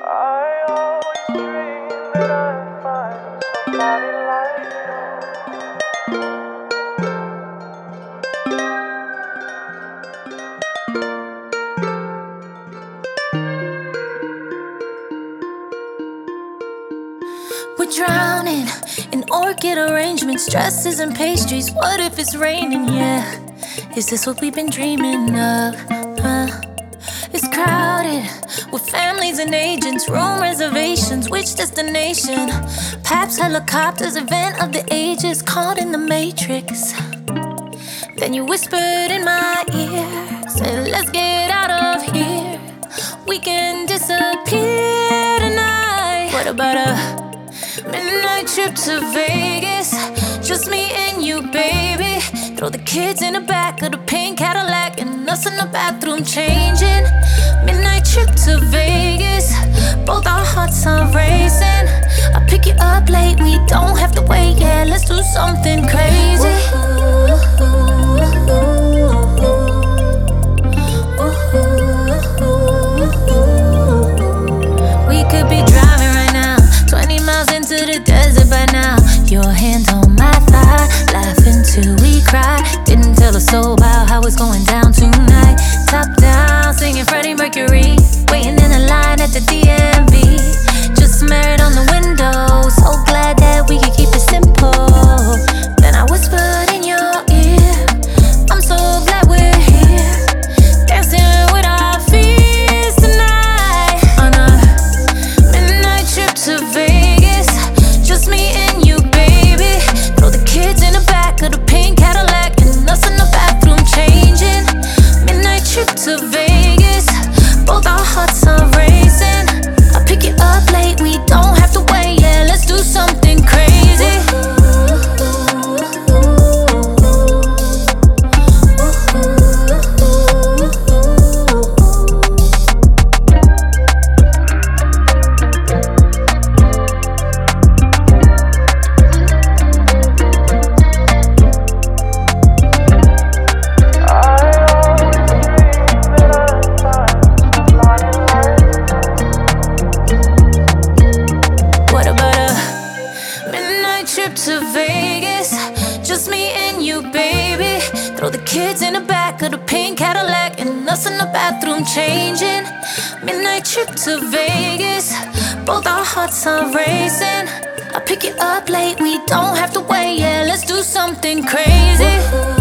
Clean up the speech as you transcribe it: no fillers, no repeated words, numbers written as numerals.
I always dream that I'd find somebody like you. We're drowning in orchid arrangements, dresses and pastries. What if it's raining? Yeah, is this what we've been dreaming of? It's crowded with families and agents, room reservations, which destination? Paps, helicopters, event of the ages, caught in the matrix. Then you whispered in my ear, said let's get out of here. We can disappear tonight. What about a midnight trip to Vegas? Just me and you, baby. Throw the kids in the back of the pink Cadillac and us in the bathroom changing. Midnight trip to Vegas, both our hearts are racing. I'll pick you up late, we don't have to wait. Yeah, let's do something crazy. We could be driving right now, 20 miles into the desert by now. Your hand on my thigh, laughing till we cry. Didn't tell a soul about how it's going down tonight. Top down, singing Freddie Mercury, waiting in a line at the DMV. Just married on the window, so glad that we could keep it simple. Then I whispered in your ear, I'm so glad we're here, dancing with our fears tonight. On a midnight trip to Vegas, just me and you, baby. Throw the kids in the back of the pink Cadillac and us in the bathroom changing. Midnight trip to Vegas, both our hearts are racing. I'll pick you up late, we don't have to wait. Yeah, let's do something crazy. Trip to Vegas, just me and you, baby. Throw the kids in the back of the pink Cadillac and us in the bathroom changing. Midnight trip to Vegas, both our hearts are racing. I'll pick you up late, we don't have to wait. Yeah, let's do something crazy.